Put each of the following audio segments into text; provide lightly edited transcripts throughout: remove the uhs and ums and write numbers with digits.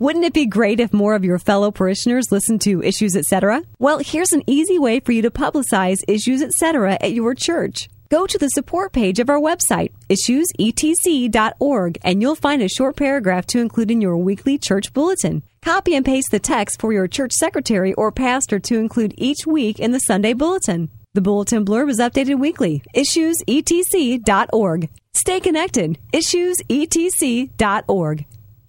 Wouldn't it be great if more of your fellow parishioners listened to Issues Etc.? Well, here's an easy way for you to publicize Issues Etc. at your church. Go to the support page of our website, issuesetc.org, and you'll find a short paragraph to include in your weekly church bulletin. Copy and paste the text for your church secretary or pastor to include each week in the Sunday bulletin. The bulletin blurb is updated weekly. issuesetc.org. Stay connected. issuesetc.org.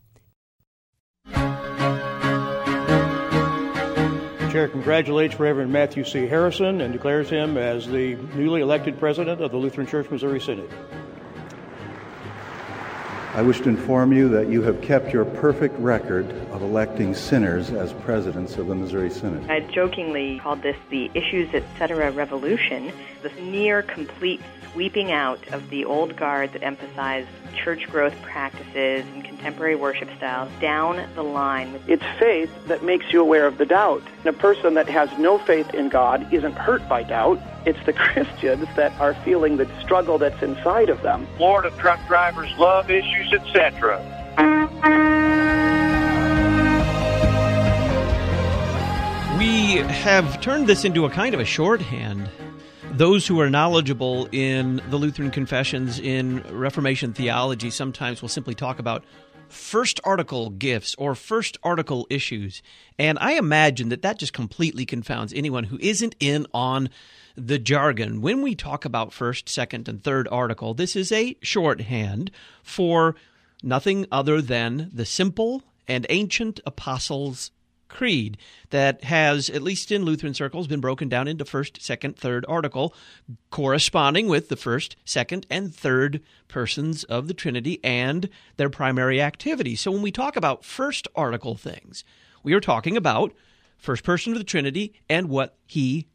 The chair congratulates Reverend Matthew C. Harrison and declares him as the newly elected president of the Lutheran Church Missouri Synod. I wish to inform you that you have kept your perfect record of electing sinners as presidents of the Missouri Synod. I jokingly called this the Issues Etc. revolution, this near complete sweeping out of the old guard that emphasized church growth practices and contemporary worship styles down the line. It's faith that makes you aware of the doubt. And a person that has no faith in God isn't hurt by doubt. It's the Christians that are feeling the struggle that's inside of them. Florida truck drivers love Issues Etc. We have turned this into a kind of a shorthand. Those who are knowledgeable in the Lutheran confessions, in Reformation theology, sometimes will simply talk about first article gifts or first article issues. And I imagine that just completely confounds anyone who isn't in on the jargon. When we talk about first, second, and third article, this is a shorthand for nothing other than the simple and ancient Apostles' Creed that has, at least in Lutheran circles, been broken down into first, second, third article, corresponding with the first, second, and third persons of the Trinity and their primary activities. So when we talk about first article things, we are talking about first person of the Trinity and what he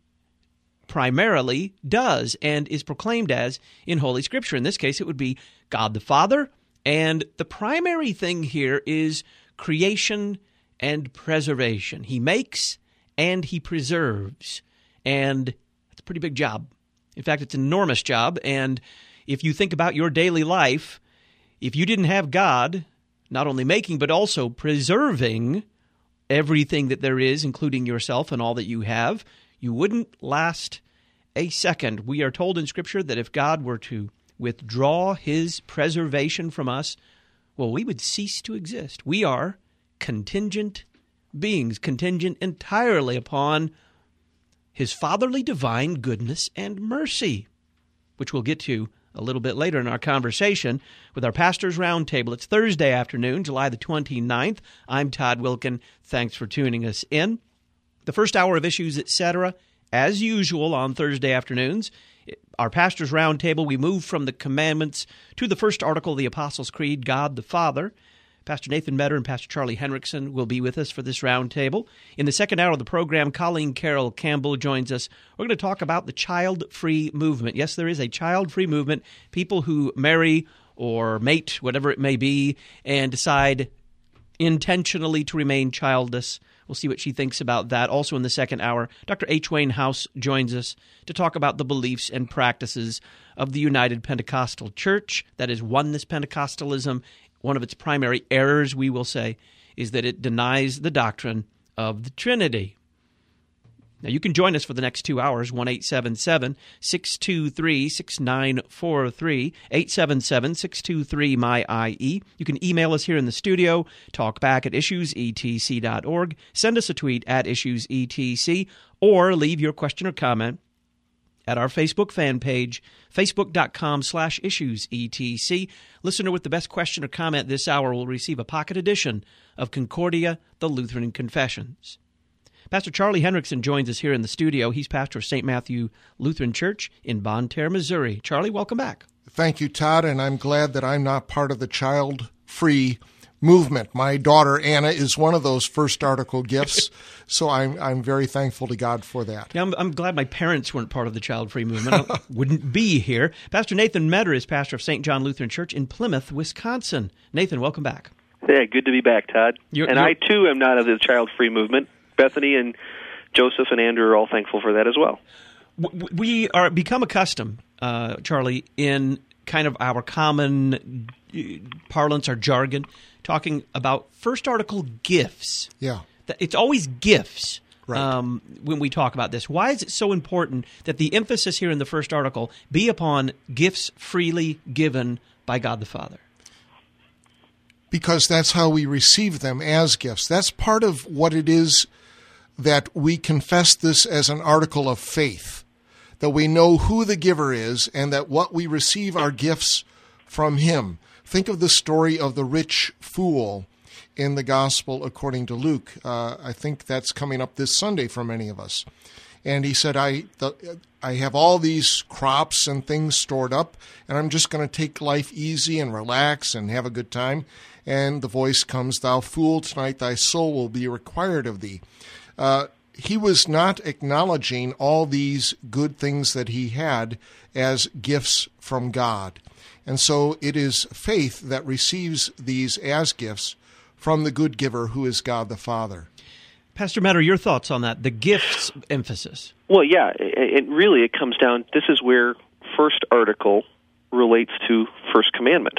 primarily does and is proclaimed as in Holy Scripture. In this case, it would be God the Father, and the primary thing here is creation and preservation. He makes and he preserves, and that's a pretty big job. In fact, it's an enormous job, and if you think about your daily life, if you didn't have God not only making but also preserving everything that there is, including yourself and all that you have, you wouldn't last a second. We are told in Scripture that if God were to withdraw his preservation from us, well, we would cease to exist. We are contingent beings, contingent entirely upon his fatherly divine goodness and mercy, which we'll get to a little bit later in our conversation with our Pastors Roundtable. It's Thursday afternoon, July the 29th. I'm Todd Wilkin. Thanks for tuning us in. The first hour of Issues Etc., as usual on Thursday afternoons, our Pastors Roundtable, we move from the commandments to the first article of the Apostles' Creed, God the Father. Pastor Nathan Metter and Pastor Charlie Henriksen will be with us for this roundtable. In the second hour of the program, Colleen Carroll Campbell joins us. We're going to talk about the child-free movement. Yes, there is a child-free movement. People who marry or mate, whatever it may be, and decide intentionally to remain childless. We'll see what she thinks about that. Also in the second hour, Dr. H. Wayne House joins us to talk about the beliefs and practices of the United Pentecostal Church. That is Oneness Pentecostalism. One of its primary errors, we will say, is that it denies the doctrine of the Trinity. Now, you can join us for the next 2 hours, 1-877-623-6943, 877-623-MY-IE. You can email us here in the studio, talkback at issuesetc.org, send us a tweet at issuesetc, or leave your question or comment at our Facebook fan page, facebook.com/issuesetc. Listener with the best question or comment this hour will receive a pocket edition of Concordia, the Lutheran Confessions. Pastor Charlie Henriksen joins us here in the studio. He's pastor of St. Matthew Lutheran Church in Bonne Terre, Missouri. Charlie, welcome back. Thank you, Todd, and I'm glad that I'm not part of the child-free movement. My daughter, Anna, is one of those first article gifts, so I'm very thankful to God for that. Yeah, I'm glad my parents weren't part of the child-free movement. I wouldn't be here. Pastor Nathan Metter is pastor of St. John Lutheran Church in Plymouth, Wisconsin. Nathan, welcome back. Hey, good to be back, Todd. I, too, am not of the child-free movement. Bethany and Joseph and Andrew are all thankful for that as well. We are become accustomed, Charlie, in kind of our common parlance or jargon, talking about first article gifts. Yeah. It's always gifts. Right. When we talk about this. Why is it so important that the emphasis here in the first article be upon gifts freely given by God the Father? Because that's how we receive them, as gifts. That's part of what it is that we confess this as an article of faith, that we know who the giver is and that what we receive are gifts from him. Think of the story of the rich fool in the Gospel according to Luke. I think that's coming up this Sunday for many of us. And he said, I have all these crops and things stored up, and I'm just going to take life easy and relax and have a good time. And the voice comes, "Thou fool, tonight thy soul will be required of thee." He was not acknowledging all these good things that he had as gifts from God. And so it is faith that receives these as gifts from the good giver who is God the Father. Pastor Metter, your thoughts on that, the gifts emphasis? Well, yeah, it comes down, this is where first article relates to first commandment.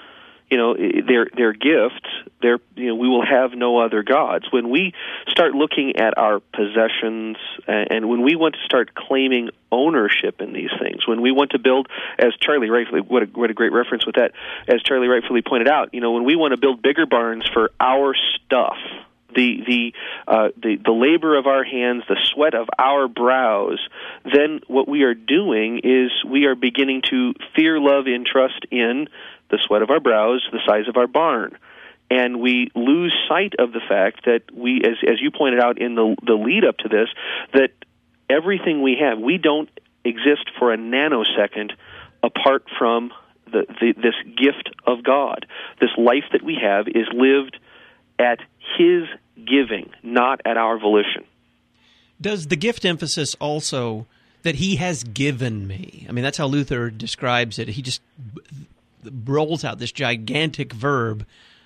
They're gifts. We will have no other gods. When we start looking at our possessions, and when we want to start claiming ownership in these things, when we want to build, as Charlie rightfully, what a great reference with that, as Charlie rightfully pointed out, when we want to build bigger barns for our stuff, the labor of our hands, the sweat of our brows, then what we are doing is we are beginning to fear, love, and trust in the sweat of our brows, the size of our barn. And we lose sight of the fact that we, as you pointed out in the lead up to this, that everything we have, we don't exist for a nanosecond apart from this gift of God. This life that we have is lived at His giving, not at our volition. Does the gift emphasis also that He has given me? I mean, that's how Luther describes it. He just rolls out this gigantic verb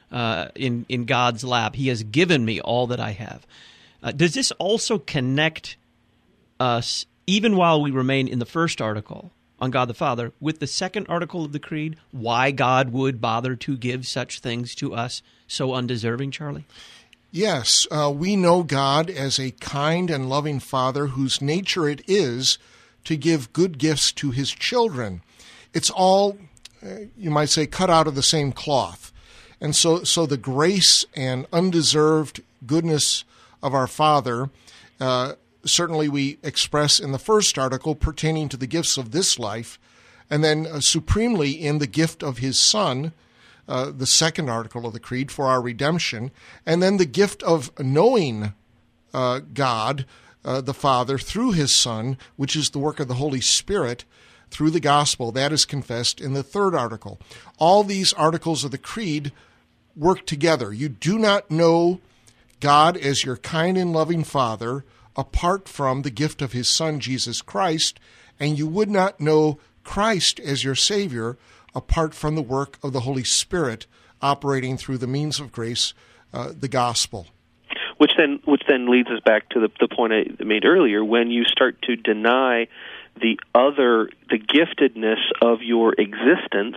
in God's lap. He has given me all that I have. Does this also connect us, even while we remain in the first article on God the Father, with the second article of the Creed, why God would bother to give such things to us so undeserving, Charlie? Yes, we know God as a kind and loving Father whose nature it is to give good gifts to His children. It's all, you might say, cut out of the same cloth. And so the grace and undeserved goodness of our Father, certainly we express in the first article pertaining to the gifts of this life, and then supremely in the gift of His Son, the second article of the Creed, for our redemption, and then the gift of knowing God, the Father, through His Son, which is the work of the Holy Spirit, through the gospel. That is confessed in the third article. All these articles of the Creed work together. You do not know God as your kind and loving Father apart from the gift of His Son, Jesus Christ, and you would not know Christ as your Savior apart from the work of the Holy Spirit operating through the means of grace, the gospel. Which then leads us back to the point I made earlier. When you start to deny the giftedness of your existence,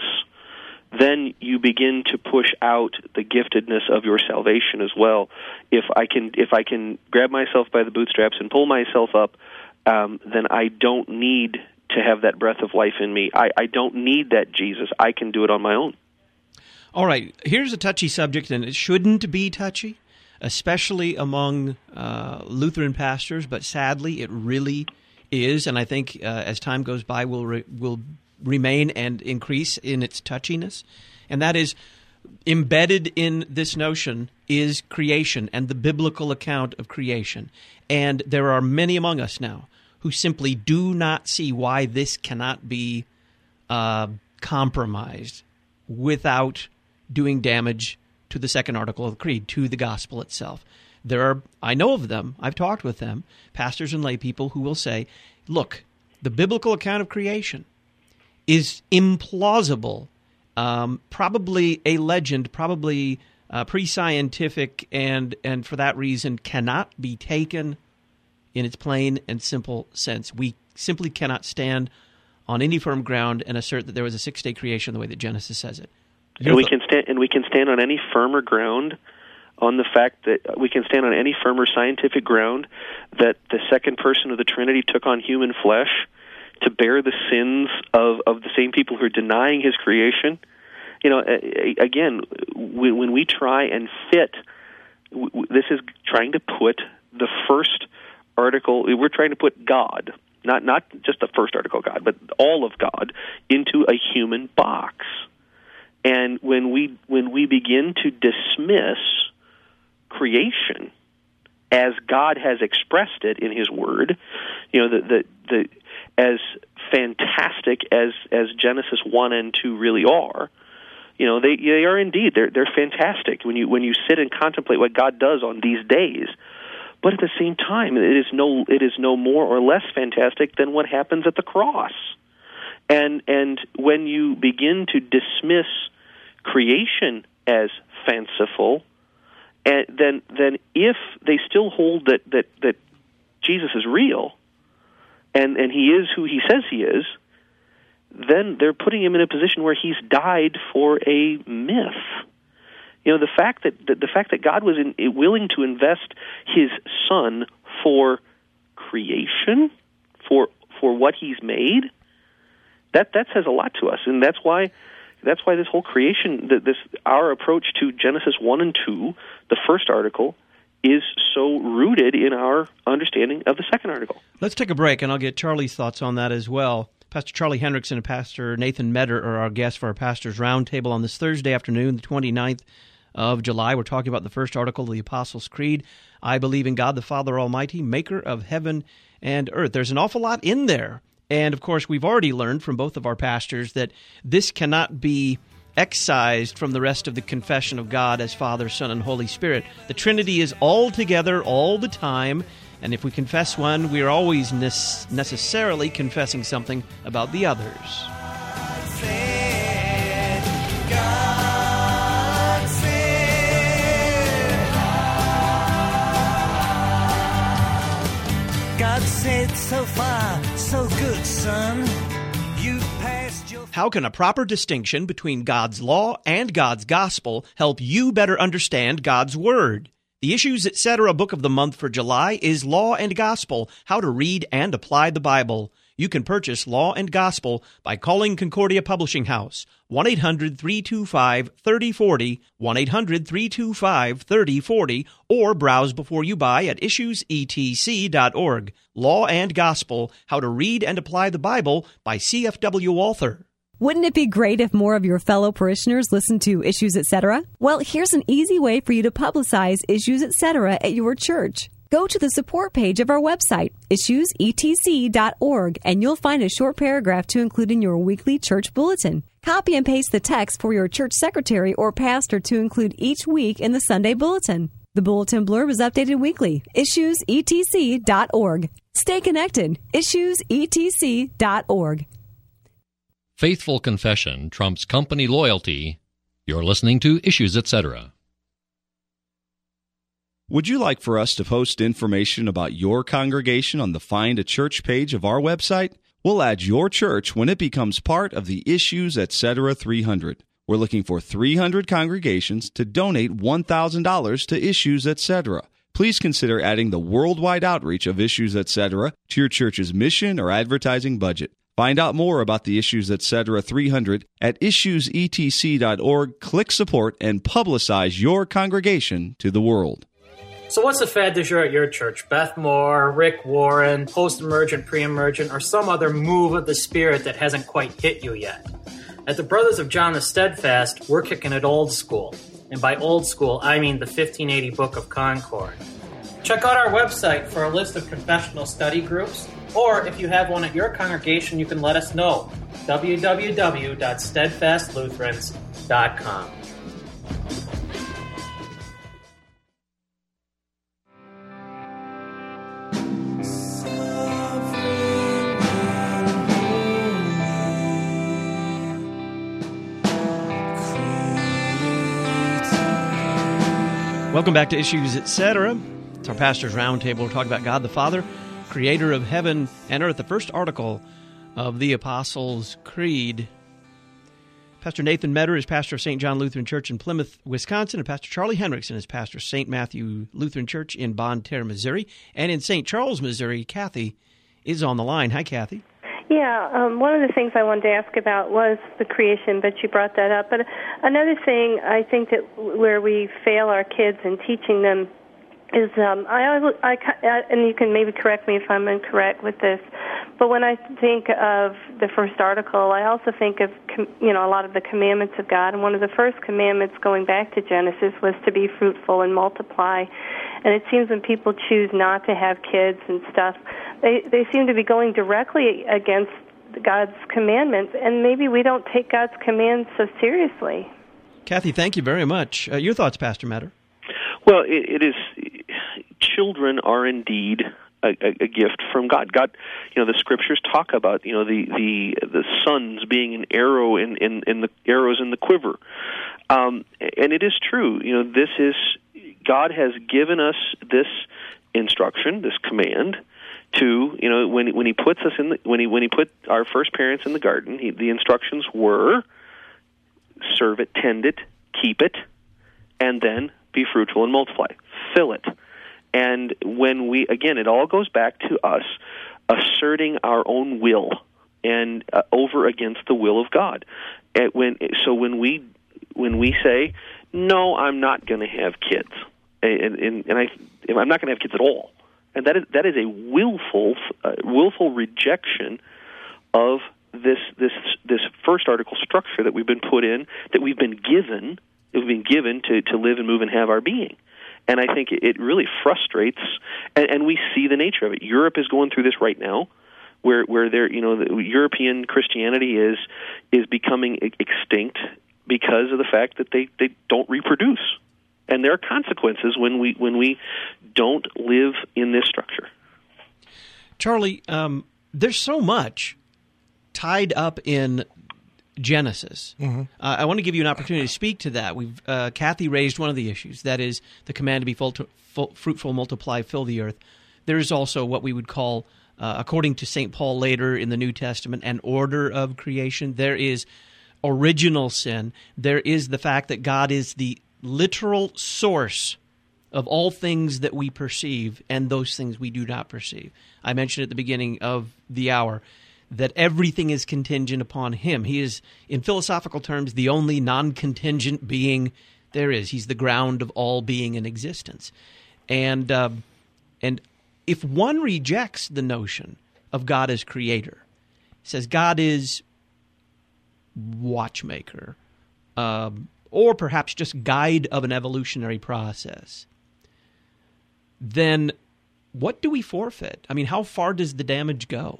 then you begin to push out the giftedness of your salvation as well. If I can grab myself by the bootstraps and pull myself up, then I don't need to have that breath of life in me. I don't need that Jesus. I can do it on my own. All right, here's a touchy subject, and it shouldn't be touchy, especially among Lutheran pastors, but sadly it really is, and I think as time goes by will remain and increase in its touchiness, and that is embedded in this notion is creation and the biblical account of creation. And there are many among us now who simply do not see why this cannot be compromised without doing damage to the second article of the Creed, to the gospel itself. I know of them, I've talked with them, pastors and lay people who will say, look, the biblical account of creation is implausible, probably a legend, probably pre-scientific, and for that reason cannot be taken in its plain and simple sense. We simply cannot stand on any firm ground and assert that there was a six-day creation the way that Genesis says it. And we can stand on any firmer ground on the fact that we can stand on any firmer scientific ground that the second person of the Trinity took on human flesh to bear the sins of the same people who are denying his creation. Again, when we try and fit, this is trying to put the first article, we're trying to put God, not just the first article God, but all of God, into a human box. And when we begin to dismiss creation as God has expressed it in His Word, the as fantastic as Genesis 1 and 2 really are, they are indeed they're fantastic when you sit and contemplate what God does on these days. But at the same time, it is no more or less fantastic than what happens at the cross. And when you begin to dismiss creation as fanciful, and then if they still hold that Jesus is real, and he is who he says he is, then they're putting him in a position where he's died for a myth. The fact that God was willing to invest His Son for creation, for what He's made, that says a lot to us, and that's why this whole creation, our approach to Genesis 1 and 2, the first article, is so rooted in our understanding of the second article. Let's take a break, and I'll get Charlie's thoughts on that as well. Pastor Charlie Hendrickson and Pastor Nathan Metter are our guests for our Pastors Roundtable on this Thursday afternoon, the 29th of July. We're talking about the first article of the Apostles' Creed. I believe in God the Father Almighty, maker of heaven and earth. There's an awful lot in there. And, of course, we've already learned from both of our pastors that this cannot be excised from the rest of the confession of God as Father, Son, and Holy Spirit. The Trinity is all together all the time, and if we confess one, we are always necessarily confessing something about the others. God said so far, so good, son. How can a proper distinction between God's law and God's gospel help you better understand God's Word? The Issues Etc. book of the month for July is Law and Gospel, How to Read and Apply the Bible. You can purchase Law and Gospel by calling Concordia Publishing House, 1-800-325-3040, 1-800-325-3040, or browse before you buy at issuesetc.org. Law and Gospel, How to Read and Apply the Bible by C.F.W. Walther. Wouldn't it be great if more of your fellow parishioners listened to Issues Etc.? Well, here's an easy way for you to publicize Issues Etc. at your church. Go to the support page of our website, issuesetc.org, and you'll find a short paragraph to include in your weekly church bulletin. Copy and paste the text for your church secretary or pastor to include each week in the Sunday bulletin. The bulletin blurb is updated weekly. issuesetc.org. Stay connected. issuesetc.org. Faithful confession trumps company loyalty. You're listening to Issues Etc. Would you like for us to post information about your congregation on the Find a Church page of our website? We'll add your church when it becomes part of the Issues Etc. 300. We're looking for 300 congregations to donate $1,000 to Issues Etc. Please consider adding the worldwide outreach of Issues Etc. to your church's mission or advertising budget. Find out more about the Issues Etc. 300 at issuesetc.org. Click support and publicize your congregation to the world. So what's the fad du jour at your church? Beth Moore, Rick Warren, post-emergent, pre-emergent, or some other move of the Spirit that hasn't quite hit you yet? At the Brothers of John the Steadfast, we're kicking it old school. And by old school, I mean the 1580 Book of Concord. Check out our website for a list of confessional study groups, or if you have one at your congregation, you can let us know. www.steadfastlutherans.com. Welcome back to Issues Etc. It's our Pastors Roundtable. We're talking about God the Father, creator of heaven and earth. The first article of the Apostles' Creed. Pastor Nathan Metter is pastor of St. John Lutheran Church in Plymouth, Wisconsin, and Pastor Charlie Henriksen is pastor of St. Matthew Lutheran Church in Bonne Terre, Missouri. And in St. Charles, Missouri, Kathy is on the line. Hi, Kathy. Yeah, one of the things I wanted to ask about was the creation, but you brought that up. But another thing I think that where we fail our kids in teaching them is, and you can maybe correct me if I'm incorrect with this, but when I think of the first article, I also think of, a lot of the commandments of God, and one of the first commandments going back to Genesis was to be fruitful and multiply. And it seems when people choose not to have kids and stuff, they seem to be going directly against God's commandments, and maybe we don't take God's commands so seriously. Kathy, thank you very much. Your thoughts, Pastor Metter? Well, it is. Children are indeed a gift from God. God, the scriptures talk about the sons being an arrow in the arrows in the quiver, and it is true. This is God has given us this instruction, this command to when He puts us in when He put our first parents in the garden. The instructions were serve it, tend it, keep it, and then be fruitful and multiply. Fill it. And when it all goes back to us asserting our own will and over against the will of God. When we say, no, I'm not going to have kids, and I'm not going to have kids at all, and that is a willful rejection of this first article structure that we've been put in, that we've been given to live and move and have our being. And I think it really frustrates, and we see the nature of it. Europe is going through this right now, where the European Christianity is becoming extinct because of the fact that they don't reproduce, and there are consequences when we don't live in this structure. Charlie, there's so much tied up in Genesis. Mm-hmm. I want to give you an opportunity to speak to that. Kathy raised one of the issues, that is the command to be fruitful, multiply, fill the earth. There is also what we would call, according to St. Paul later in the New Testament, an order of creation. There is original sin. There is the fact that God is the literal source of all things that we perceive and those things we do not perceive. I mentioned at the beginning of the hour that everything is contingent upon Him. He is, in philosophical terms, the only non-contingent being there is. He's the ground of all being and existence. And if one rejects the notion of God as creator, says God is watchmaker, or perhaps just guide of an evolutionary process, then what do we forfeit? I mean, how far does the damage go?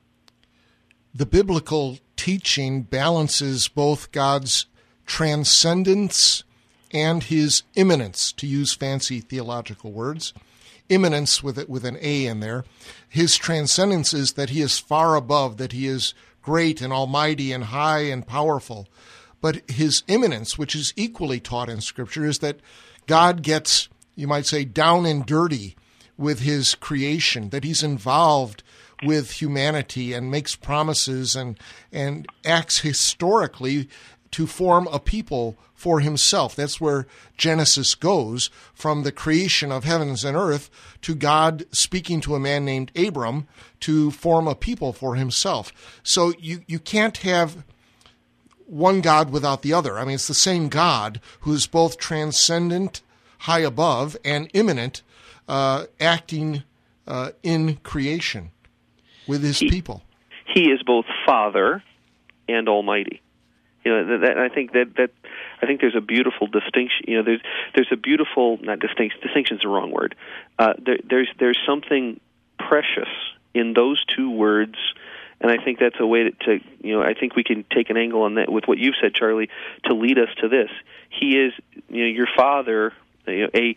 The biblical teaching balances both God's transcendence and His immanence, to use fancy theological words. Immanence with an A in there. His transcendence is that He is far above, that He is great and almighty and high and powerful. But His immanence, which is equally taught in Scripture, is that God gets, you might say, down and dirty with His creation, that He's involved with humanity and makes promises and acts historically to form a people for Himself. That's where Genesis goes, from the creation of heavens and earth to God speaking to a man named Abram to form a people for Himself. So you can't have one God without the other. I mean, it's the same God who is both transcendent, high above, and immanent, acting in creation with His people. He is both Father and Almighty. I think there's a beautiful distinction. There's a beautiful, not distinction. Distinction is the wrong word. There's something precious in those two words, and I think that's a way to I think we can take an angle on that with what you've said, Charlie, to lead us to this. He is your Father, a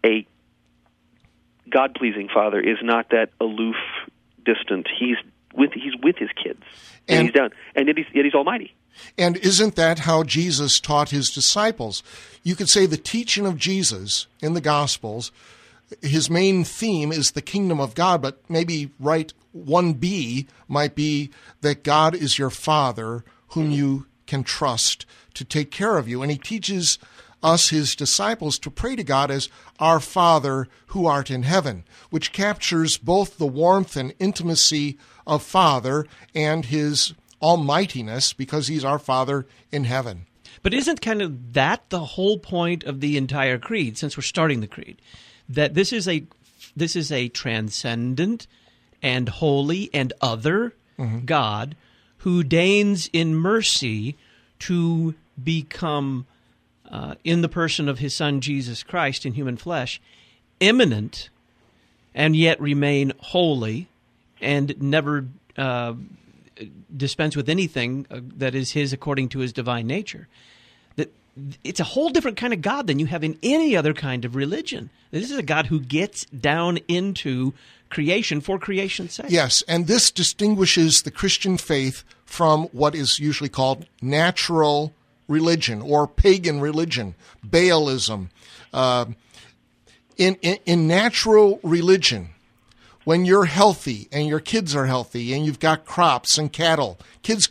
God-pleasing Father is not that aloof, distant. He's with His kids, and He's down, and yet He's Almighty. And isn't that how Jesus taught His disciples? You could say the teaching of Jesus in the Gospels his main theme is the kingdom of God, but maybe right 1B might be that God is your Father whom you can trust to take care of you. And he teaches us, his disciples, to pray to God as our Father who art in heaven, which captures both the warmth and intimacy of Father and his almightiness because he's our Father in heaven. But isn't kind of that the whole point of the entire creed, since we're starting the creed, that this is a transcendent and holy and other God who deigns in mercy to become, in the person of his Son Jesus Christ in human flesh, immanent and yet remain holy and never dispense with anything that is his according to his divine nature. That it's a whole different kind of God than you have in any other kind of religion. This is a God who gets down into creation for creation's sake. Yes, and this distinguishes the Christian faith from what is usually called natural religion or pagan religion, Baalism. In natural religion, when you're healthy and your kids are healthy and you've got crops and cattle, kids,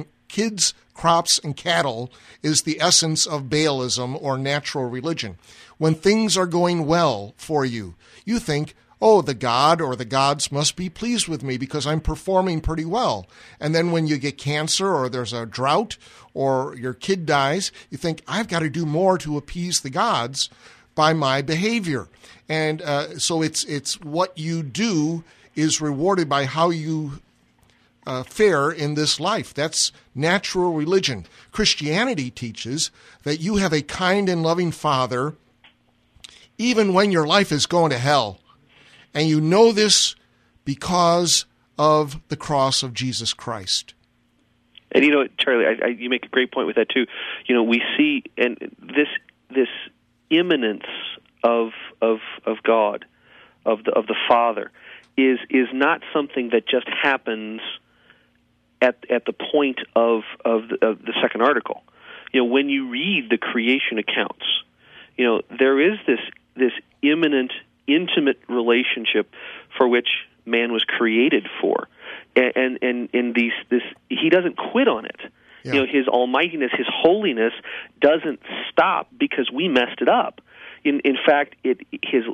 crops, and cattle is the essence of Baalism or natural religion. When things are going well for you, you think, oh, the God or the gods must be pleased with me because I'm performing pretty well. And then when you get cancer or there's a drought or your kid dies, you think, I've got to do more to appease the gods by my behavior. And so it's what you do is rewarded by how you fare in this life. That's natural religion. Christianity teaches that you have a kind and loving Father even when your life is going to hell. And you know this because of the cross of Jesus Christ. And Charlie, you make a great point with that too. We see and this immanence of God, of the Father, is not something that just happens at the point of the second article. When you read the creation accounts, there is this immanent, intimate relationship for which man was created for, and he doesn't quit on it. Yeah. His almightiness, his holiness doesn't stop because we messed it up. In fact, it's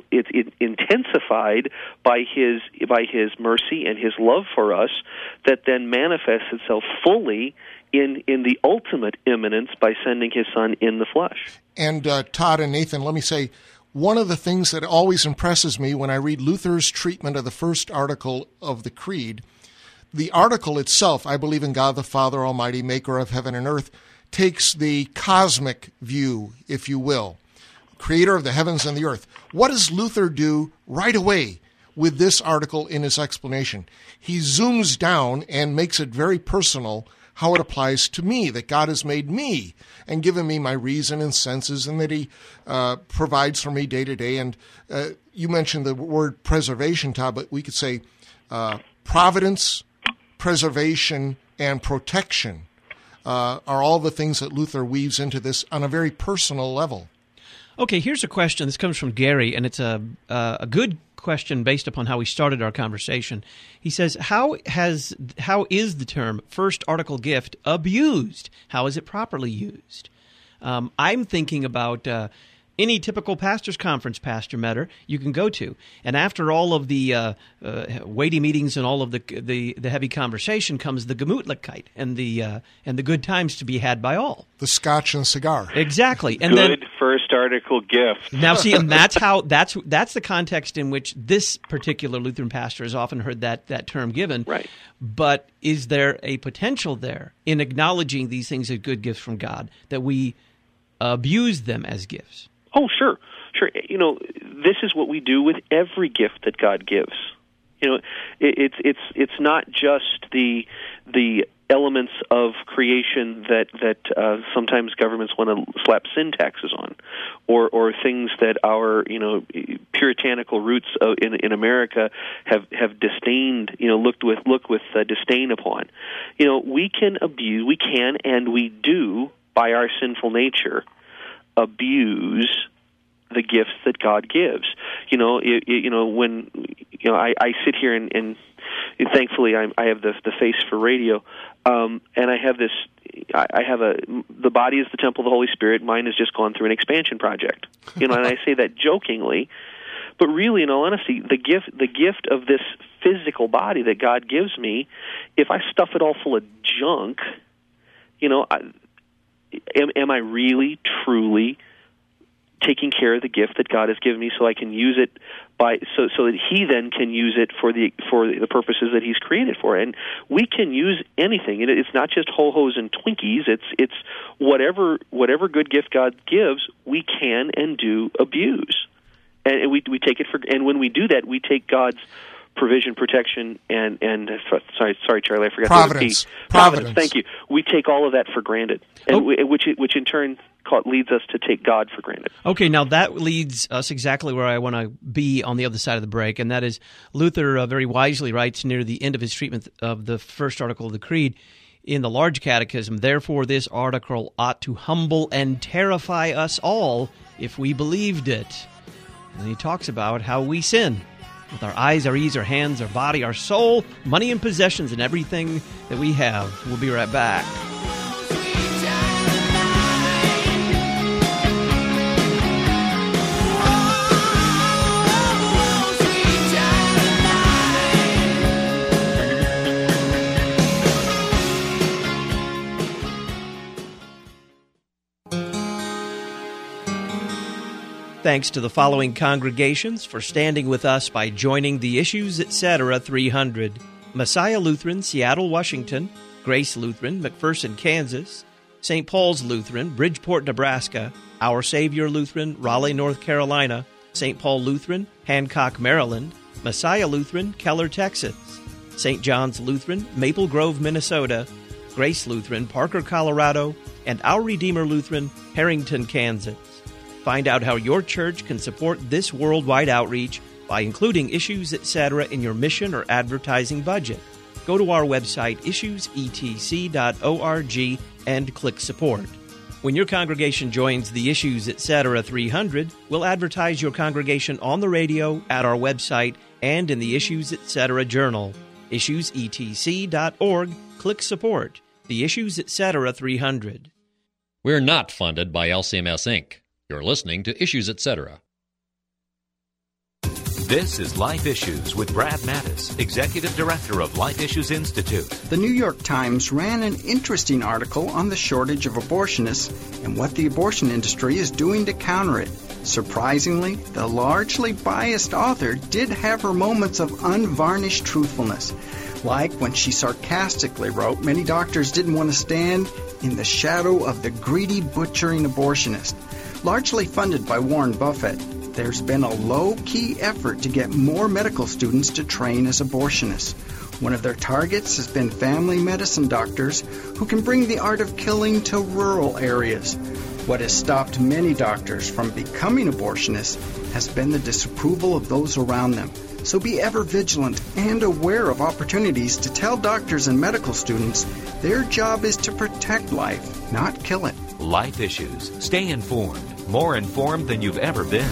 intensified by his mercy and his love for us that then manifests itself fully in the ultimate immanence by sending his Son in the flesh. And Todd and Nathan, let me say, one of the things that always impresses me when I read Luther's treatment of the first article of the Creed, the article itself, I believe in God the Father Almighty, maker of heaven and earth, takes the cosmic view, if you will, creator of the heavens and the earth. What does Luther do right away with this article in his explanation? He zooms down and makes it very personal how it applies to me, that God has made me and given me my reason and senses, and that he provides for me day to day. And you mentioned the word preservation, Todd, but we could say providence, preservation, and protection are all the things that Luther weaves into this on a very personal level. Okay, here's a question. This comes from Gary, and it's a good question based upon how we started our conversation. He says, how is the term first article gift abused? How is it properly used? I'm thinking about any typical pastor's conference, Pastor Metter, you can go to. And after all of the weighty meetings and all of the heavy conversation comes the Gemütlichkeit and the good times to be had by all. The scotch and cigar. Exactly. And good first article gift. Now, see, and that's the context in which this particular Lutheran pastor has often heard that term given. Right. But is there a potential there in acknowledging these things as good gifts from God that we abuse them as gifts? Oh, sure. This is what we do with every gift that God gives. It's not just the elements of creation that sometimes governments want to slap sin taxes on, or things that our puritanical roots in America have disdained, look with disdain upon. We can and we do by our sinful nature abuse the gifts that God gives. When I sit here and thankfully I have the face for radio, and I have this. The body is the temple of the Holy Spirit. Mine has just gone through an expansion project. And I say that jokingly, but really, in all honesty, the gift of this physical body that God gives me, if I stuff it all full of junk, am I really, truly taking care of the gift that God has given me, so I can use it so that He then can use it for the purposes that He's created for? And we can use anything. It's not just ho-hos and Twinkies. It's whatever good gift God gives, we can and do abuse, and we take it for. And when we do that, we take God's provision, protection, and sorry, Charlie, I forgot Providence. Providence. Thank you. We take all of that for granted, and which in turn leads us to take God for granted. Okay, now that leads us exactly where I want to be on the other side of the break, and that is Luther very wisely writes near the end of his treatment of the first article of the Creed in the Large Catechism, "Therefore this article ought to humble and terrify us all if we believed it." And he talks about how we sin with our eyes, our ears, our hands, our body, our soul, money and possessions, and everything that we have. We'll be right back. Thanks to the following congregations for standing with us by joining the Issues Etc. 300. Messiah Lutheran, Seattle, Washington; Grace Lutheran, McPherson, Kansas; St. Paul's Lutheran, Bridgeport, Nebraska; Our Savior Lutheran, Raleigh, North Carolina; St. Paul Lutheran, Hancock, Maryland; Messiah Lutheran, Keller, Texas; St. John's Lutheran, Maple Grove, Minnesota; Grace Lutheran, Parker, Colorado; and Our Redeemer Lutheran, Harrington, Kansas. Find out how your church can support this worldwide outreach by including Issues Etc. in your mission or advertising budget. Go to our website, issuesetc.org, and click Support. When your congregation joins the Issues Etc. 300, we'll advertise your congregation on the radio, at our website, and in the Issues Etc. Journal. Issuesetc.org, click Support. The Issues Etc. 300. We're not funded by LCMS, Inc. You're listening to Issues Etc. This is Life Issues with Brad Mattis, Executive Director of Life Issues Institute. The New York Times ran an interesting article on the shortage of abortionists and what the abortion industry is doing to counter it. Surprisingly, the largely biased author did have her moments of unvarnished truthfulness, like when she sarcastically wrote many doctors didn't want to stand in the shadow of the greedy butchering abortionist. Largely funded by Warren Buffett, there's been a low-key effort to get more medical students to train as abortionists. One of their targets has been family medicine doctors who can bring the art of killing to rural areas. What has stopped many doctors from becoming abortionists has been the disapproval of those around them. So be ever vigilant and aware of opportunities to tell doctors and medical students their job is to protect life, not kill it. Life Issues. Stay informed. More informed than you've ever been.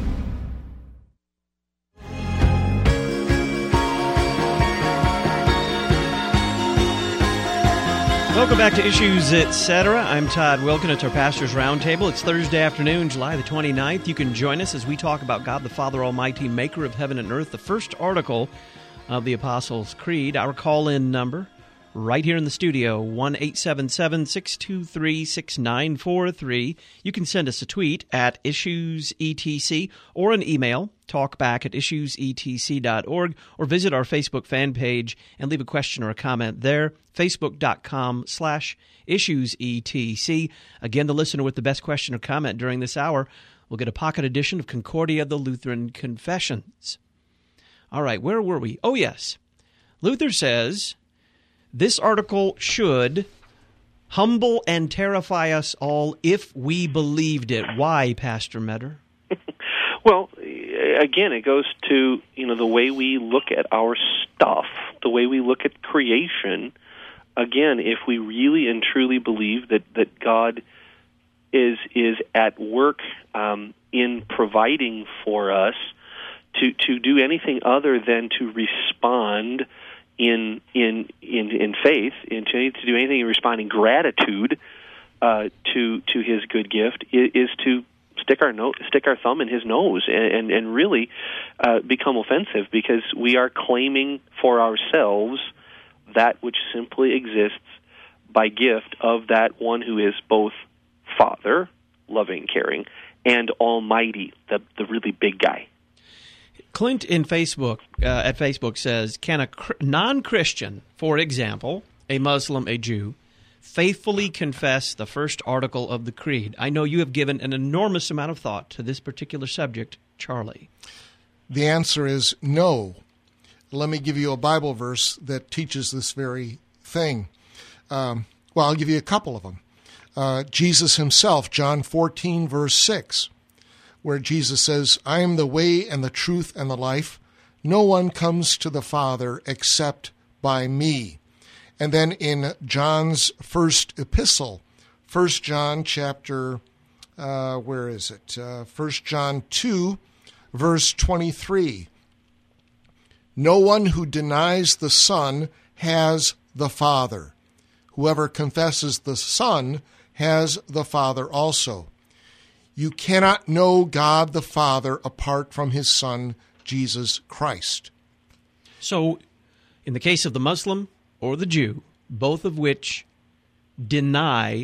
Welcome back to Issues Etc. I'm Todd Wilkin. It's our Pastor's Roundtable. It's Thursday afternoon, July the 29th. You can join us as we talk about God the Father Almighty, maker of heaven and earth, the first article of the Apostles' Creed. Our call-in number, right here in the studio, 1-877-623-6943. You can send us a tweet at IssuesETC or an email, talkback@issuesetc.org, or visit our Facebook fan page and leave a question or a comment there, facebook.com/issuesetc. Again, the listener with the best question or comment during this hour will get a pocket edition of Concordia, the Lutheran Confessions. All right, where were we? Oh, yes. Luther says this article should humble and terrify us all if we believed it. Why, Pastor Metter? Well, again, it goes to the way we look at our stuff, the way we look at creation. Again, if we really and truly believe that God is at work in providing for us to do anything other than to respond in faith, to do anything in responding gratitude to his good gift is to stick our thumb in his nose and really become offensive, because we are claiming for ourselves that which simply exists by gift of that one who is both Father, loving, caring, and Almighty, the really big guy. Clint in Facebook at Facebook says, can a non-Christian, for example, a Muslim, a Jew, faithfully confess the first article of the Creed? I know you have given an enormous amount of thought to this particular subject, Charlie. The answer is no. Let me give you a Bible verse that teaches this very thing. I'll give you a couple of them. Jesus himself, John 14, verse 6, where Jesus says, I am the way and the truth and the life. No one comes to the Father except by me. And then in John's first epistle, 1 John chapter, 1 John 2, verse 23. No one who denies the Son has the Father. Whoever confesses the Son has the Father also. You cannot know God the Father apart from his Son, Jesus Christ. So, in the case of the Muslim or the Jew, both of which deny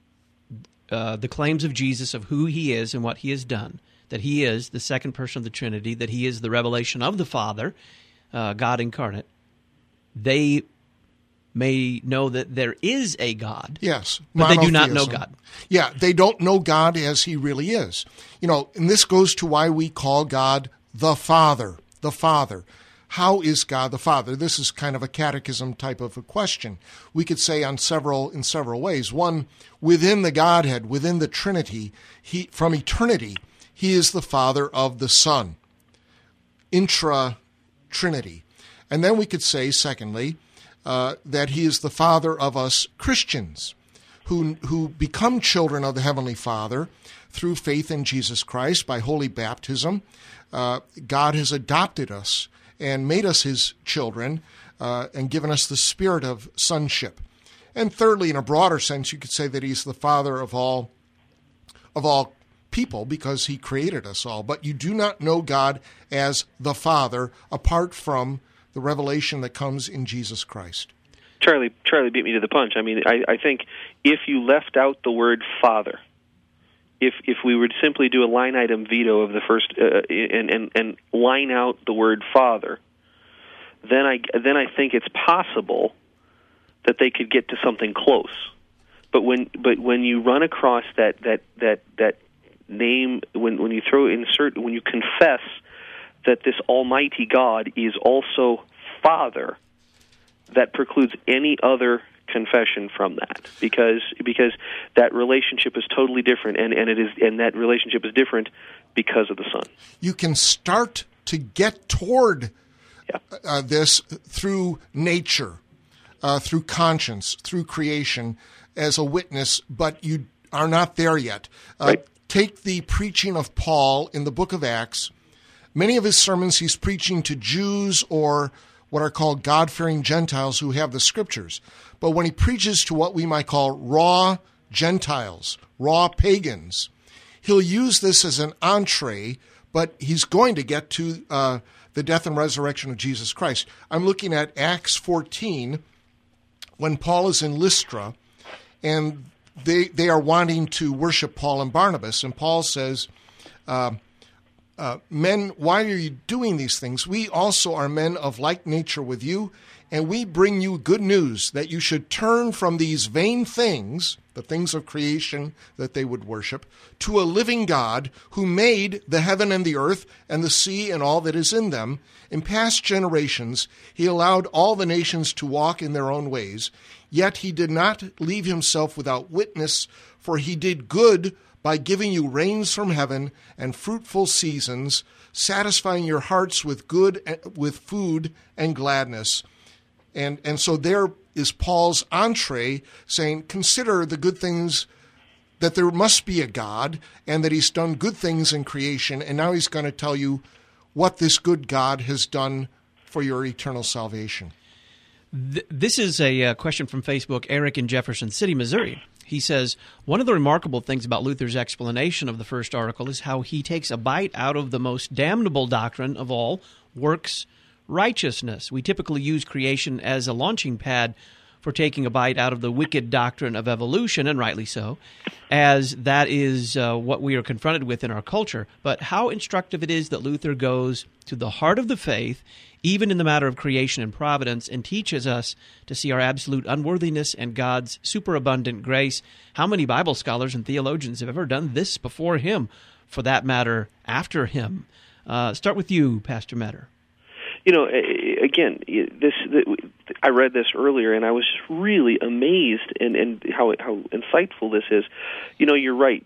the claims of Jesus of who he is and what he has done, that he is the second person of the Trinity, that he is the revelation of the Father, God incarnate, they may know that there is a God. Yes. But they do not know God. Yeah, they don't know God as he really is. And this goes to why we call God the Father. The Father. How is God the Father? This is kind of a catechism type of a question. We could say in several ways. One, within the Godhead, within the Trinity, from eternity, he is the Father of the Son. Intra-Trinity. And then we could say, secondly, that he is the Father of us Christians who become children of the Heavenly Father through faith in Jesus Christ by holy baptism. God has adopted us and made us his children and given us the spirit of sonship. And thirdly, in a broader sense, you could say that he's the Father of all people because he created us all. But you do not know God as the Father apart from the revelation that comes in Jesus Christ. Charlie beat me to the punch. I mean, I think if you left out the word Father, if we were to simply do a line item veto of the first and line out the word Father, then I think it's possible that they could get to something close. But when you run across that name, when you confess that this Almighty God is also Father, that precludes any other confession from that, because that relationship is totally different, and that relationship is different because of the Son. You can start to get toward this through nature, through conscience, through creation, as a witness, but you are not there yet. Right. Take the preaching of Paul in the book of Acts. Many of his sermons he's preaching to Jews or what are called God-fearing Gentiles who have the Scriptures. But when he preaches to what we might call raw Gentiles, raw pagans, he'll use this as an entree, but he's going to get to the death and resurrection of Jesus Christ. I'm looking at Acts 14 when Paul is in Lystra, and they are wanting to worship Paul and Barnabas. And Paul says, men, why are you doing these things? We also are men of like nature with you, and we bring you good news that you should turn from these vain things, the things of creation that they would worship, to a living God who made the heaven and the earth and the sea and all that is in them. In past generations, he allowed all the nations to walk in their own ways, yet he did not leave himself without witness, for he did good by giving you rains from heaven and fruitful seasons, satisfying your hearts with food and gladness. And so there is Paul's entree saying, consider the good things that there must be a God and that he's done good things in creation, and now he's going to tell you what this good God has done for your eternal salvation. This is a question from Facebook, Eric in Jefferson City, Missouri. He says, one of the remarkable things about Luther's explanation of the first article is how he takes a bite out of the most damnable doctrine of all, works righteousness. We typically use creation as a launching pad for taking a bite out of the wicked doctrine of evolution, and rightly so, as that is what we are confronted with in our culture. But how instructive it is that Luther goes to the heart of the faith, even in the matter of creation and providence, and teaches us to see our absolute unworthiness and God's superabundant grace. How many Bible scholars and theologians have ever done this before him, for that matter, after him? Start with you, Pastor Metter. Again, I read this earlier, and I was really amazed and how insightful this is. You're right.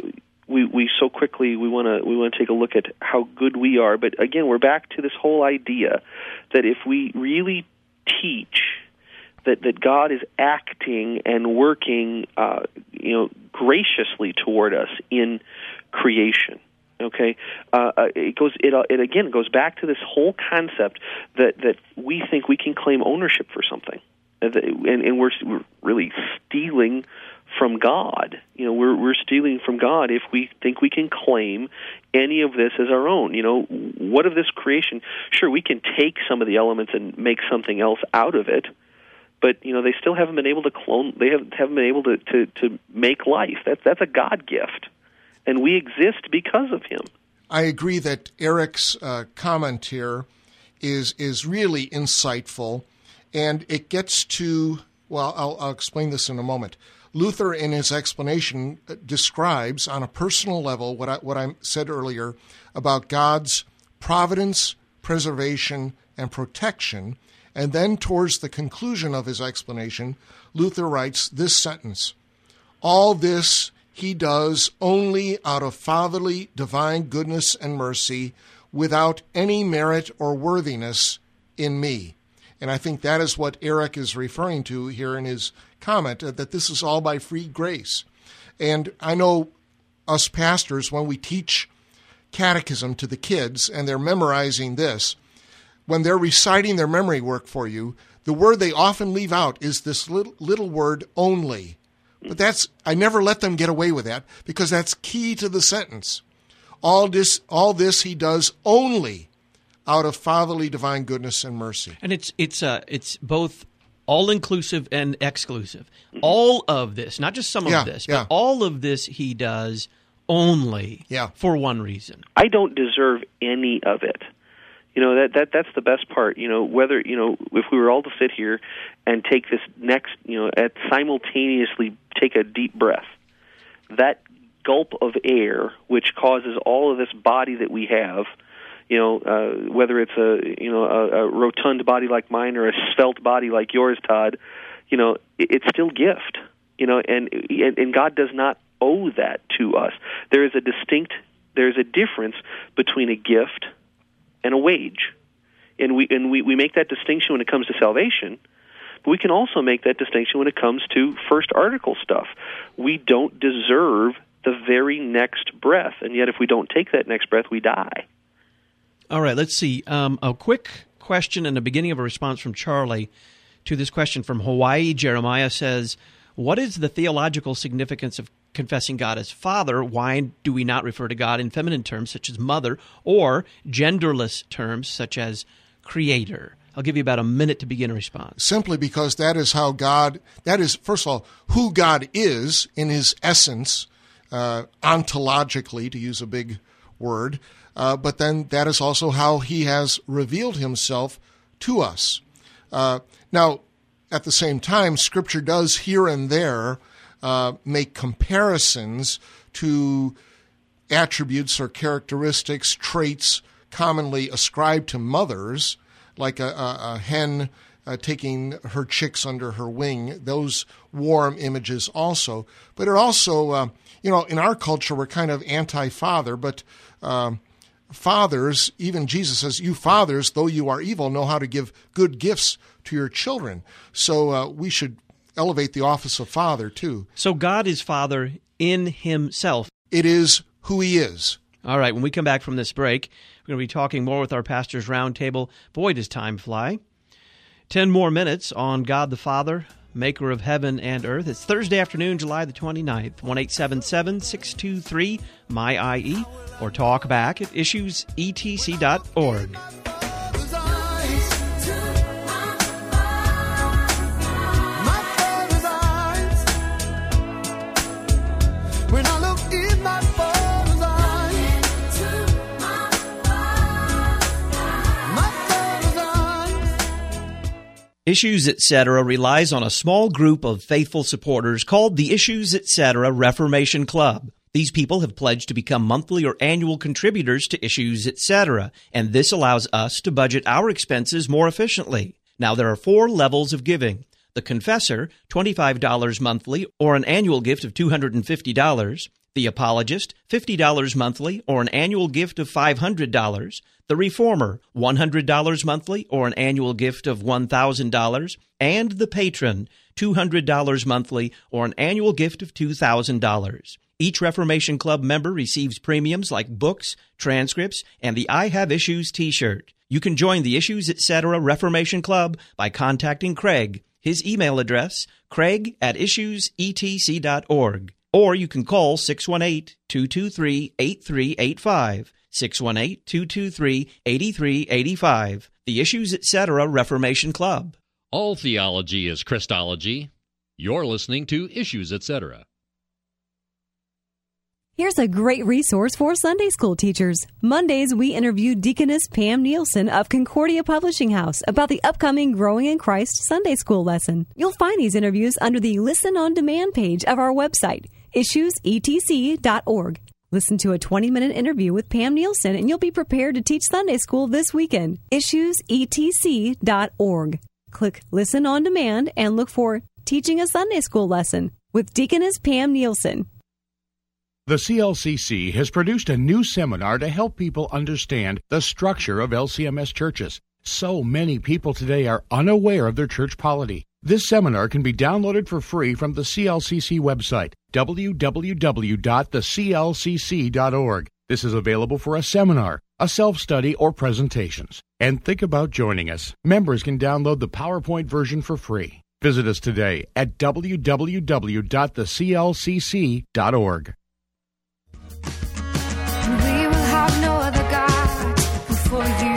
We so quickly we want to take a look at how good we are, but again, we're back to this whole idea that if we really teach that God is acting and working, graciously toward us in creation. Okay, it goes back to this whole concept that we think we can claim ownership for something, and we're really stealing from God. We're stealing from God if we think we can claim any of this as our own. What of this creation? Sure, we can take some of the elements and make something else out of it, but they still haven't been able to clone. They haven't been able to make life. That's a God gift. And we exist because of him. I agree that Eric's comment here is really insightful, and it gets to, I'll explain this in a moment. Luther, in his explanation, describes on a personal level what I said earlier about God's providence, preservation, and protection, and then towards the conclusion of his explanation, Luther writes this sentence: all this he does only out of fatherly divine goodness and mercy, without any merit or worthiness in me. And I think that is what Eric is referring to here in his comment, that this is all by free grace. And I know us pastors, when we teach catechism to the kids and they're memorizing this, when they're reciting their memory work for you, the word they often leave out is this little word, only. But I never let them get away with that, because that's key to the sentence. All this he does only out of fatherly divine goodness and mercy. And it's both all-inclusive and exclusive. All of this, not just some of this, but all of this he does only for one reason. I don't deserve any of it. That's the best part. Whether if we were all to sit here and take this next, simultaneously take a deep breath, that gulp of air which causes all of this body that we have, whether it's a rotund body like mine or a svelte body like yours, Todd, it's still gift. And God does not owe that to us. There's a difference between a gift and a wage, and we make that distinction when it comes to salvation. But we can also make that distinction when it comes to first article stuff. We don't deserve the very next breath, and yet if we don't take that next breath, we die. All right, let's see. A quick question and the beginning of a response from Charlie to this question from Hawaii. Jeremiah says, what is the theological significance of confessing God as Father? Why do we not refer to God in feminine terms such as Mother, or genderless terms such as Creator? I'll give you about a minute to begin a response. Simply because that is first of all, who God is in his essence, ontologically, to use a big word, but then that is also how he has revealed himself to us. Now, at the same time, Scripture does here and there make comparisons to attributes or characteristics, traits commonly ascribed to mothers, like a hen taking her chicks under her wing, those warm images also. But it also, in our culture, we're kind of anti-father, but fathers, even Jesus says, you fathers, though you are evil, know how to give good gifts to your children. So we should elevate the office of Father, too. So God is Father in himself. It is who he is. All right, when we come back from this break, we're going to be talking more with our Pastors Roundtable. Boy, does time fly. 10 more minutes on God the Father, maker of heaven and earth. It's Thursday afternoon, July the 29th, 1-877-623-MY-IE, or talk back at issuesetc.org. Issues Etc. relies on a small group of faithful supporters called the Issues Etc. Reformation Club. These people have pledged to become monthly or annual contributors to Issues Etc., and this allows us to budget our expenses more efficiently. Now, there are 4 levels of giving. The Confessor, $25 monthly or an annual gift of $250. The Apologist, $50 monthly or an annual gift of $500. The Reformer, $100 monthly or an annual gift of $1,000. And the Patron, $200 monthly or an annual gift of $2,000. Each Reformation Club member receives premiums like books, transcripts, and the I Have Issues t-shirt. You can join the Issues Etc. Reformation Club by contacting Craig. His email address, craig@issuesetc.org. Or you can call 618-223-8385, 618-223-8385, the Issues Etc. Reformation Club. All theology is Christology. You're listening to Issues Etc. Here's a great resource for Sunday school teachers. Mondays, we interview Deaconess Pam Nielsen of Concordia Publishing House about the upcoming Growing in Christ Sunday school lesson. You'll find these interviews under the Listen on Demand page of our website, issuesetc.org. Listen to a 20-minute interview with Pam Nielsen, and you'll be prepared to teach Sunday school this weekend. issuesetc.org. Click Listen on Demand and look for Teaching a Sunday School Lesson with Deaconess Pam Nielsen. The CLCC has produced a new seminar to help people understand the structure of LCMS churches. So many people today are unaware of their church polity. This seminar can be downloaded for free from the CLCC website, www.theclcc.org. This is available for a seminar, a self-study, or presentations. And think about joining us. Members can download the PowerPoint version for free. Visit us today at www.theclcc.org. We will have no other God before you.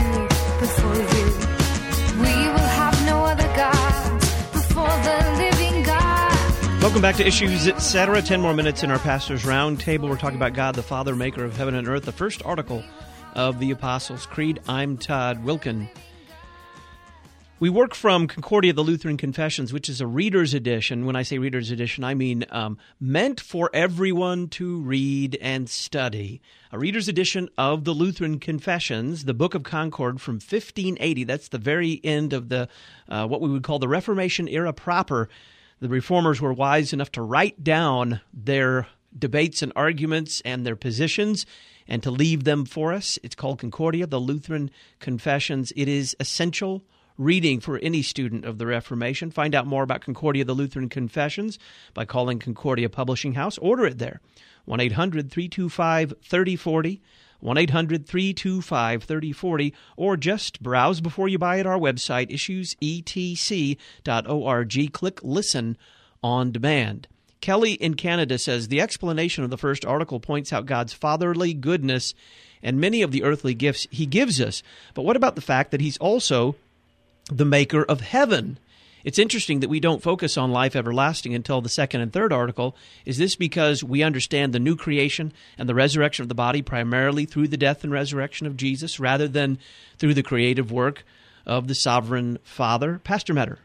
We will have no other God before the living God. Welcome back to Issues Etc. 10 more minutes in our Pastors Roundtable. We're talking about God the Father, maker of heaven and earth, the first article of the Apostles' Creed. I'm Todd Wilkin. We work from Concordia, the Lutheran Confessions, which is a reader's edition. When I say reader's edition, I mean meant for everyone to read and study. A reader's edition of the Lutheran Confessions, the Book of Concord from 1580. That's the very end of the what we would call the Reformation era proper. The Reformers were wise enough to write down their debates and arguments and their positions and to leave them for us. It's called Concordia, the Lutheran Confessions. It is essential reading for any student of the Reformation. Find out more about Concordia, the Lutheran Confessions by calling Concordia Publishing House. Order it there, 1-800-325-3040, 1-800-325-3040, or just browse before you buy at our website, issuesetc.org. Click Listen on Demand. Kelly in Canada says, the explanation of the first article points out God's fatherly goodness and many of the earthly gifts he gives us. But what about the fact that he's also the maker of heaven? It's interesting that we don't focus on life everlasting until the second and third article. Is this because we understand the new creation and the resurrection of the body primarily through the death and resurrection of Jesus rather than through the creative work of the sovereign Father? Pastor Metter.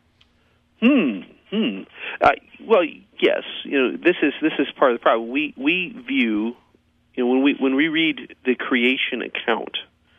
Well, yes. This is part of the problem. We view, when we read the creation account,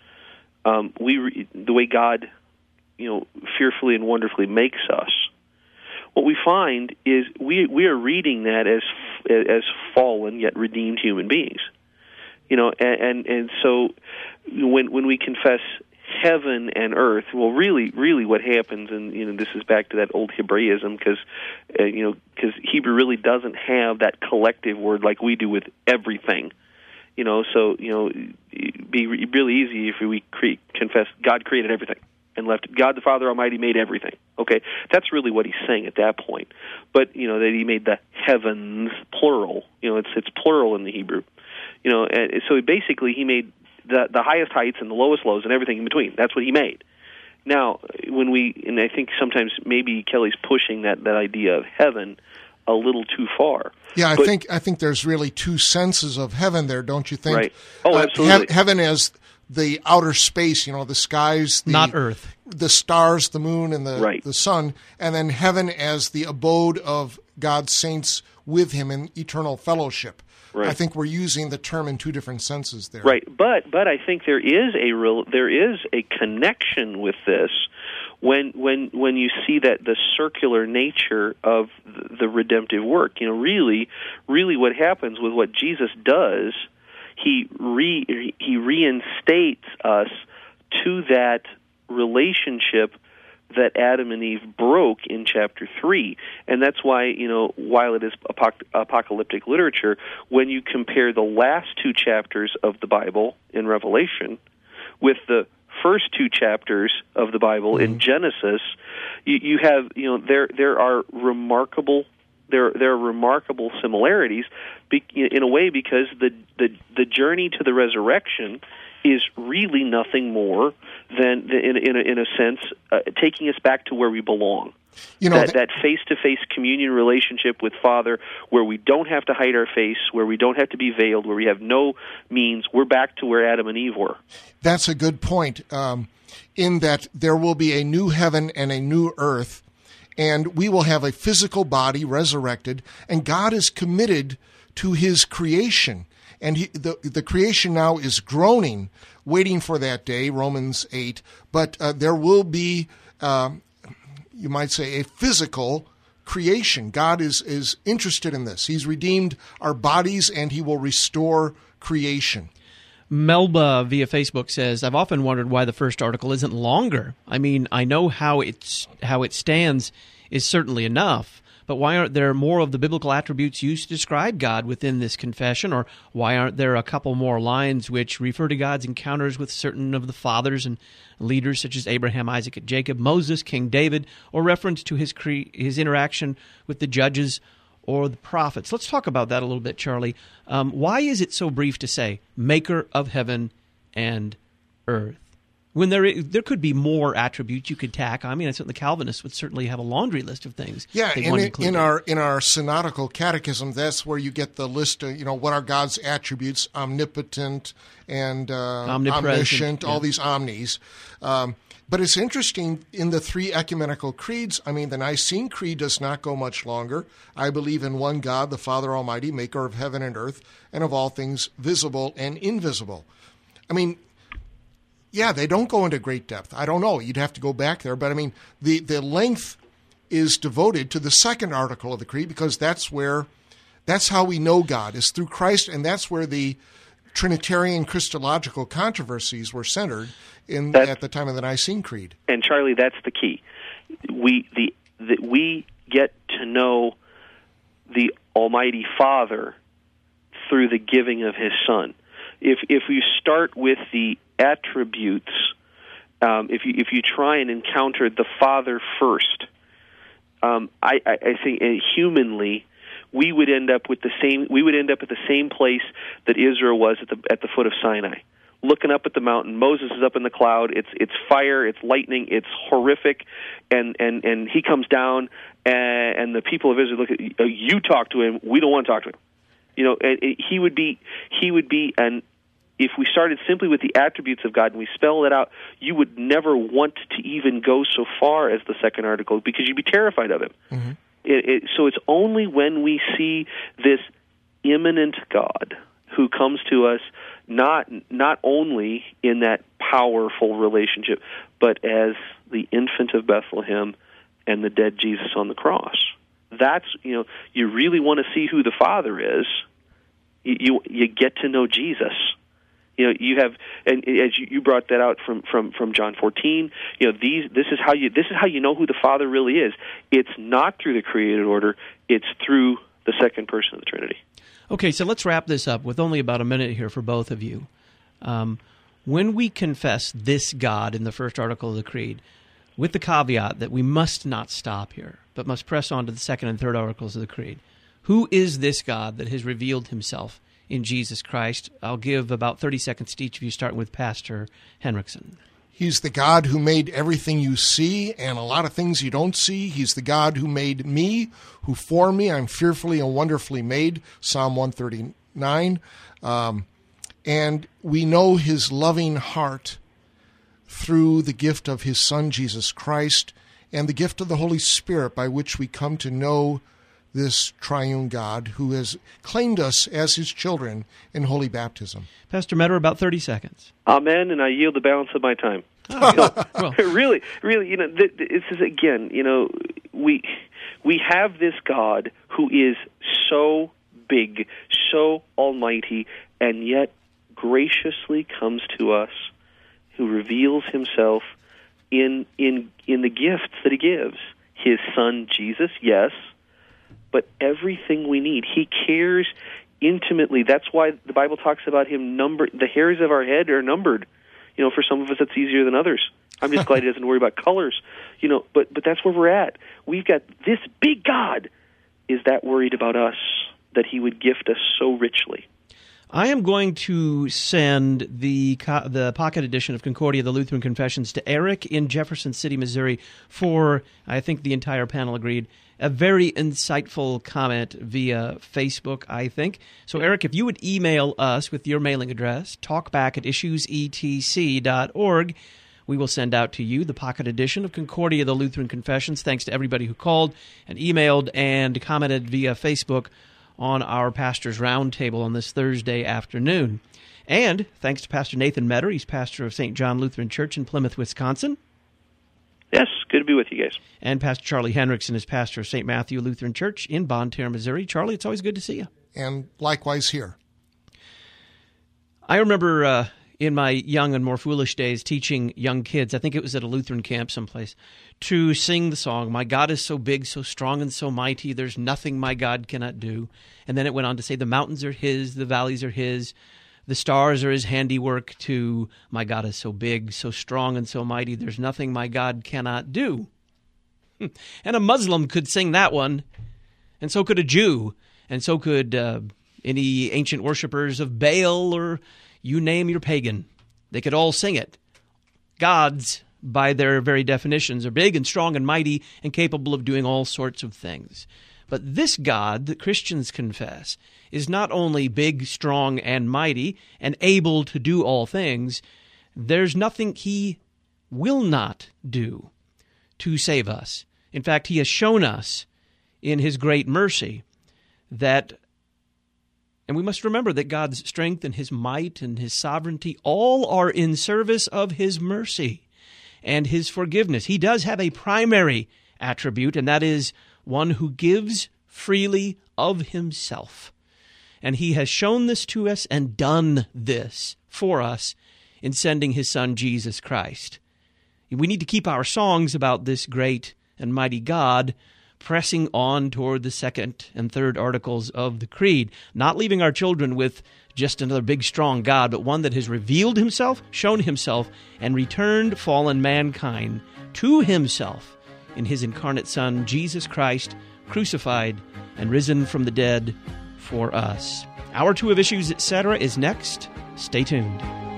the way God fearfully and wonderfully makes us, what we find is we are reading that as fallen yet redeemed human beings. And so when we confess heaven and earth, well, really what happens, and this is back to that old Hebraism, because because Hebrew really doesn't have that collective word like we do with everything. So it'd be really easy if we confess God created everything and left God the Father Almighty made everything. Okay, that's really what he's saying at that point. But that he made the heavens plural. It's plural in the Hebrew. And so basically he made the highest heights and the lowest lows and everything in between. That's what he made. Now, and I think sometimes maybe Kelly's pushing that idea of heaven a little too far. Yeah, I think there's really two senses of heaven there, don't you think? Right. Oh, absolutely. Heaven as the outer space, the skies, not earth, the stars, the moon, and the sun, and then heaven as the abode of God's saints with Him in eternal fellowship. Right. I think we're using the term in two different senses there. Right, but I think there is a connection with this when you see that the circular nature of the redemptive work. Really what happens with what Jesus does, he reinstates us to that relationship that Adam and Eve broke in chapter 3. And that's why, while it is apocalyptic literature, when you compare the last two chapters of the Bible in Revelation with the first two chapters of the Bible in Genesis, you have, there are remarkable similarities in a way, because the journey to the resurrection is really nothing more than, in a sense, taking us back to where we belong. That face-to-face communion relationship with Father, where we don't have to hide our face, where we don't have to be veiled, where we have no means. We're back to where Adam and Eve were. That's a good point, in that there will be a new heaven and a new earth, and we will have a physical body resurrected, and God is committed to His creation. And the creation now is groaning, waiting for that day, Romans 8. But there will be, you might say, a physical creation. God is interested in this. He's redeemed our bodies, and He will restore creation. Melba via Facebook says, I've often wondered why the first article isn't longer. I mean, I know how it stands is certainly enough. But why aren't there more of the biblical attributes used to describe God within this confession? Or why aren't there a couple more lines which refer to God's encounters with certain of the fathers and leaders such as Abraham, Isaac, and Jacob, Moses, King David, or reference to his interaction with the judges or the prophets? Let's talk about that a little bit, Charlie. Why is it so brief to say, maker of heaven and earth? When there could be more attributes you could tack. I mean, I think the Calvinists would certainly have a laundry list of things. Yeah, in our synodical catechism, that's where you get the list of what are God's attributes: omnipotent and omniscient, all these omnis. But it's interesting in the three ecumenical creeds. I mean, the Nicene Creed does not go much longer. I believe in one God, the Father Almighty, maker of heaven and earth, and of all things visible and invisible. I mean, yeah, they don't go into great depth. I don't know. You'd have to go back there. But, I mean, the length is devoted to the second article of the Creed, because that's how we know God, is through Christ, and that's where the Trinitarian Christological controversies were centered at the time of the Nicene Creed. And, Charlie, that's the key. We get to know the Almighty Father through the giving of His Son. If you start with the attributes, if you try and encounter the Father first, I think humanly we would end up with the same. We would end up at the same place that Israel was at the foot of Sinai, looking up at the mountain. Moses is up in the cloud. It's fire. It's lightning. It's horrific, and he comes down, and the people of Israel look at you. Talk to him. We don't want to talk to him. He would be an. If we started simply with the attributes of God and we spell it out, you would never want to even go so far as the second article, because you'd be terrified of Him. Mm-hmm. So it's only when we see this immanent God who comes to us not only in that powerful relationship, but as the infant of Bethlehem and the dead Jesus on the cross. That's, you really want to see who the Father is. You get to know Jesus. You have, and as you brought that out from John 14. This is how you know who the Father really is. It's not through the created order; it's through the second person of the Trinity. Okay, so let's wrap this up with only about a minute here for both of you. When we confess this God in the first article of the Creed, with the caveat that we must not stop here, but must press on to the second and third articles of the Creed, who is this God that has revealed himself in Jesus Christ? I'll give about 30 seconds to each of you, starting with Pastor Henriksen. He's the God who made everything you see and a lot of things you don't see. He's the God who made me, who formed me. I'm fearfully and wonderfully made, Psalm 139. And we know his loving heart through the gift of his Son, Jesus Christ, and the gift of the Holy Spirit, by which we come to know this triune God who has claimed us as his children in holy baptism. Pastor Metter, about 30 seconds. Amen, and I yield the balance of my time. Really, this is, again, we have this God who is so big, so almighty, and yet graciously comes to us, who reveals himself in the gifts that he gives. His Son, Jesus, yes, but everything we need. He cares intimately. That's why the Bible talks about him the hairs of our head are numbered. For some of us it's easier than others. I'm just glad he doesn't worry about colors. But that's where we're at. We've got this big God is that worried about us, that he would gift us so richly. I am going to send the pocket edition of Concordia, the Lutheran Confessions, to Eric in Jefferson City, Missouri, for, I think the entire panel agreed, a very insightful comment via Facebook, I think. So, Eric, if you would email us with your mailing address, talkback@issuesetc.org, we will send out to you the pocket edition of Concordia, the Lutheran Confessions. Thanks to everybody who called and emailed and commented via Facebook on our Pastor's Roundtable on this Thursday afternoon. And thanks to Pastor Nathan Metter, he's pastor of St. John Lutheran Church in Plymouth, Wisconsin. Yes, good to be with you guys. And Pastor Charlie Henriksen is pastor of St. Matthew Lutheran Church in Bonne Terre, Missouri. Charlie, it's always good to see you. And likewise here. I remember in my young and more foolish days teaching young kids, I think it was at a Lutheran camp someplace, to sing the song, "My God is so big, so strong, and so mighty, there's nothing my God cannot do." And then it went on to say, the mountains are his, the valleys are his, the stars are his handiwork too. My God is so big, so strong, and so mighty, there's nothing my God cannot do. And a Muslim could sing that one, and so could a Jew, and so could any ancient worshipers of Baal, or you name your pagan. They could all sing it. Gods, by their very definitions, are big and strong and mighty and capable of doing all sorts of things. But this God that Christians confess is not only big, strong, and mighty and able to do all things, there's nothing he will not do to save us. In fact, he has shown us in his great mercy that, and we must remember that God's strength and his might and his sovereignty all are in service of his mercy and his forgiveness. He does have a primary attribute, and that is one who gives freely of himself. And he has shown this to us and done this for us in sending his Son, Jesus Christ. We need to keep our songs about this great and mighty God pressing on toward the second and third articles of the Creed, not leaving our children with just another big, strong God, but one that has revealed himself, shown himself, and returned fallen mankind to himself in his incarnate Son, Jesus Christ, crucified and risen from the dead for us. Hour 2 of Issues, Etc. is next. Stay tuned.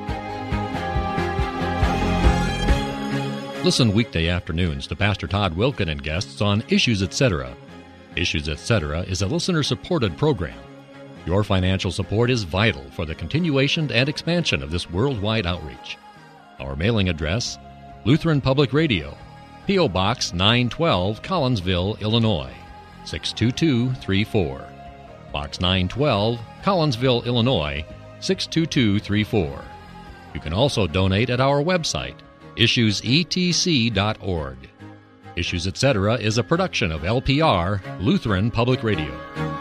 Listen weekday afternoons to Pastor Todd Wilken and guests on Issues Etc. Issues Etc. is a listener-supported program. Your financial support is vital for the continuation and expansion of this worldwide outreach. Our mailing address, Lutheran Public Radio, P.O. Box 912, Collinsville, Illinois, 62234. Box 912, Collinsville, Illinois, 62234. You can also donate at our website, issuesetc.org. Issues Etc. is a production of LPR, Lutheran Public Radio.